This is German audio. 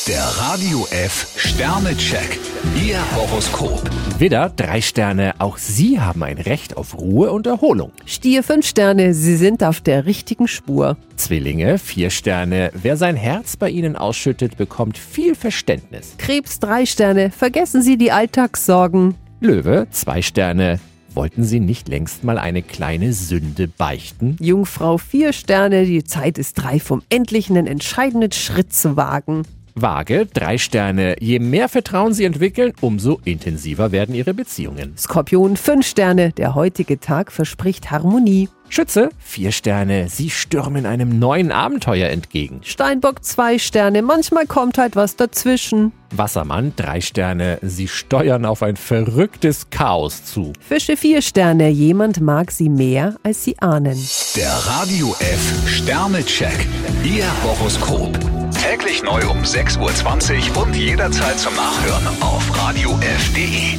Der Radio F Sternecheck. Ihr Horoskop. Widder, 3 Sterne, auch Sie haben ein Recht auf Ruhe und Erholung. Stier 5 Sterne, Sie sind auf der richtigen Spur. Zwillinge, 4 Sterne, wer sein Herz bei Ihnen ausschüttet, bekommt viel Verständnis. Krebs 3 Sterne, vergessen Sie die Alltagssorgen. Löwe, 2 Sterne, wollten Sie nicht längst mal eine kleine Sünde beichten? Jungfrau 4 Sterne, die Zeit ist reif, um endlich einen entscheidenden Schritt zu wagen. Waage, 3 Sterne, je mehr Vertrauen Sie entwickeln, umso intensiver werden Ihre Beziehungen. Skorpion 5 Sterne, der heutige Tag verspricht Harmonie. Schütze, 4 Sterne, Sie stürmen einem neuen Abenteuer entgegen. Steinbock 2 Sterne, manchmal kommt halt was dazwischen. Wassermann, 3 Sterne, Sie steuern auf ein verrücktes Chaos zu. Fische 4 Sterne, jemand mag Sie mehr, als Sie ahnen. Der Radio F Sternecheck. Ihr Horoskop. Täglich neu um 6:20 Uhr und jederzeit zum Nachhören auf radiof.de.